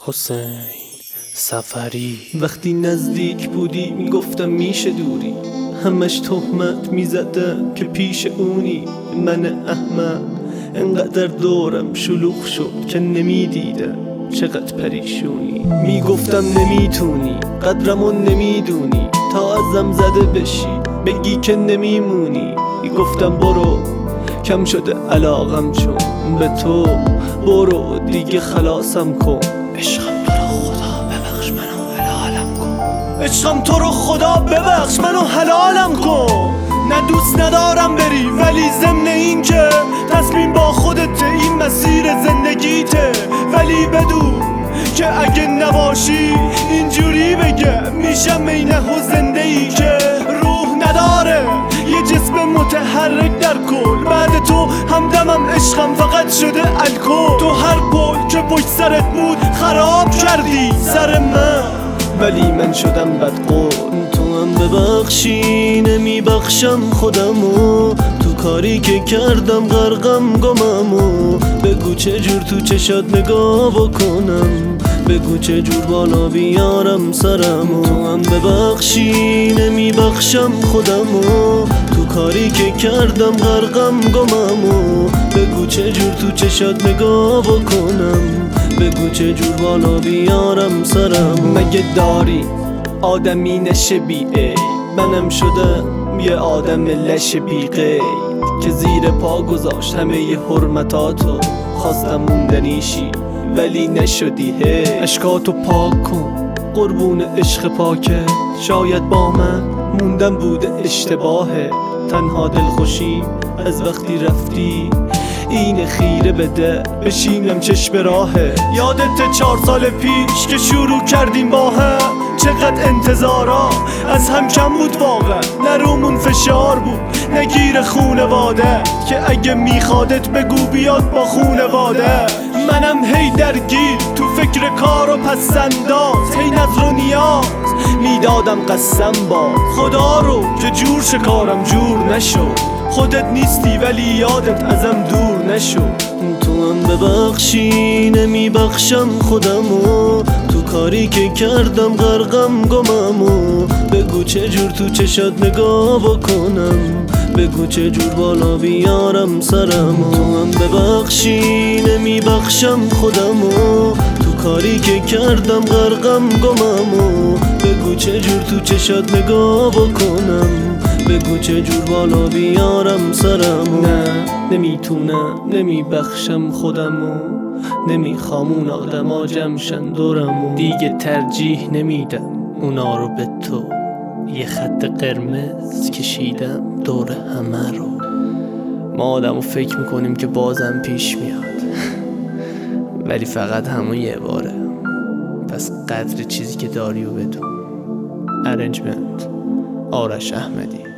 حسین سفری. وقتی نزدیک بودی میگفتم میشه دوری، همش تهمت میزدم که پیش اونی. من احمق انقدر دورم شلوغ شد که نمیدیدم چقدر پریشونی. میگفتم نمیتونی قدرمو نمیدونی، تا ازم زده بشی بگی که نمیمونی. میگفتم برو کم شده علاقم چون به تو، برو دیگه خلاصم کن. عشقم تو رو خدا ببخش منو حلالم کن. نه دوست ندارم بری ولی ضمن این که تصمیم با خودت، این مسیر زندگیته. ولی بدون که اگه نباشی اینجوری بگه میشم اینه و زنده ای که روح نداره، یه جسم متحرک در کل. بعد تو همدمم عشقم فقط شده الکل. تو هر پل که پشت سرت بود خراب کردی سر من، ولی من شدم بدقول. تو هم ببخشی نمیبخشم خودمو، تو کاری که کردم غرقم گممو. بگو چجور تو چشات نگاه بکنم، بگو چجور بالا بیارم سرمو. تو هم ببخشی نمیبخشم خودمو، تو کاری که کردم غرقم گممو. بگو چجور تو چشات نگاه بکنم، بگو چجور بالا بیارم سرمو. مگه داری آدمی نشه بی ای، منم شدم یه آدم لش بی قید که زیر پا گذاشت همه ی حرمتاتو. خواستم موندنیشی ولی نشدی. هی اشکاتو پاک کن قربون عشق پاکت، شاید با من موندم بوده اشتباهه. تنها دلخوشی از وقتی رفتی این خیره بده بشینم چشم راهه. یادت 4 سال پیش که شروع کردیم با هم، چقدر انتظارا از هم کم بود واقعا. نه رومون فشار بود نگیر خونواده که اگه میخوادت بگو بیاد با خونواده. منم هی درگیر تو فکر کار و پسنداز، هی نظر و نیاز میدادم قسم با خدا رو که جور شکارم جور نشد. خودت نیستی ولی یادت ازم دور نشد. تو هم ببخشی نمیبخشم خودمو، تو کاری که کردم غرقم گممو. بگو چجور تو چشات نگاه بکنم، بگو چجور بالا بیارم سرمو. تو هم ببخشی نمیبخشم خودمو، تو کاری که کردم غرقم گممو. بگو چجور تو چشات نگاه بکنم، بگو چجور بالا بیارم سرمو. نه نمیتونم نمیبخشم خودمو، نمیخوام اون آدما جمشن دورمو. دیگه ترجیح نمیدم اونا رو به تو، یه خط قرمز کشیدم دور همه رو. ما آدمو فکر میکنیم که بازم پیش میاد ولی فقط همون یه باره. پس قدر چیزی که داری و بدون. ارنجمنت آرش احمدی.